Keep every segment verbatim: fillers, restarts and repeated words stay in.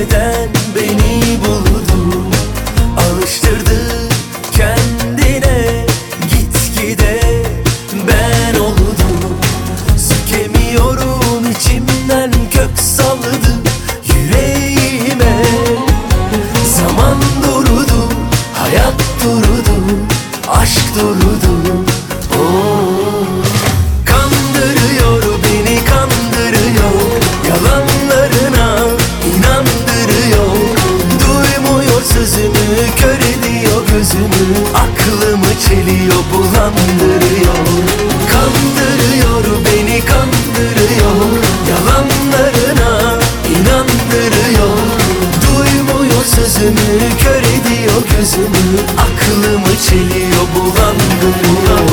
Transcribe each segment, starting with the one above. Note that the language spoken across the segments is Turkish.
neden beni buldu, alıştırdı kendine, gitgide ben oldum. Sökemiyorum, içimden kök salladı yüreğime. Zaman durdu, hayat durdu, aşk durdu. Oh. Kandırıyor beni, kandırıyor, yalanlarına inandırıyor. Duymuyor sözümü, kör ediyor gözümü, aklımı çeliyor, bulandırıyor. Kandırıyor beni, kandırıyor, yalanlarına inandırıyor. Duymuyor sözümü, kör ediyor gözümü, aklımı çeliyor, bulandırıyor.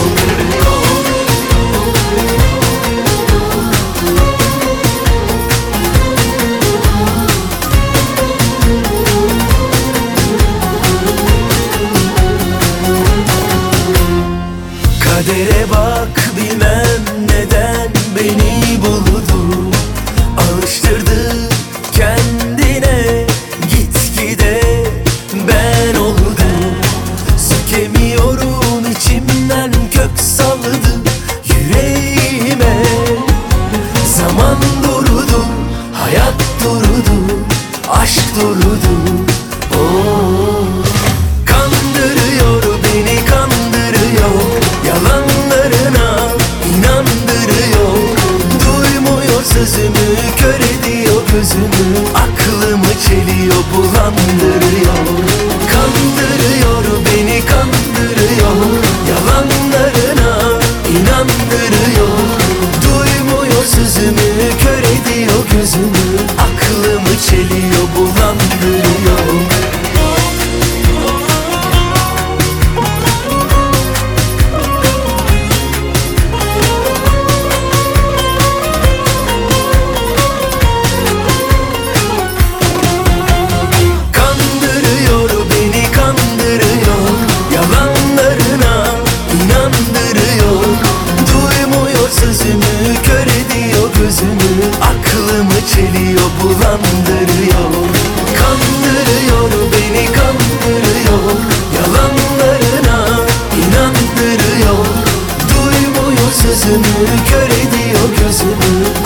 Kadere bak, bilmem neden beni buldu, alıştırdı kendine, gitgide ben oldum. Sökemiyorum, içimden kök salladı yüreğime. Zaman durdu, hayat durdu, aşk durdu. Oh. Kandırıyor beni, kandırıyor, yalanlarına inandırıyor. Duymuyor sözümü, kör ediyor gözümü, aklımı çeliyor, bulandırıyor. Kandırıyor beni, kandırıyor, yalanlarına inandırıyor. Duymuyor sözümü, kör ediyor gözümü, aklımı çeliyor, bulandırıyor. Sözümü, kör ediyor gözümü, aklımı çeliyor, bulandırıyor. Kandırıyor beni, kandırıyor, yalanlarına inandırıyor. Duymuyor sözümü, kör ediyor gözümü,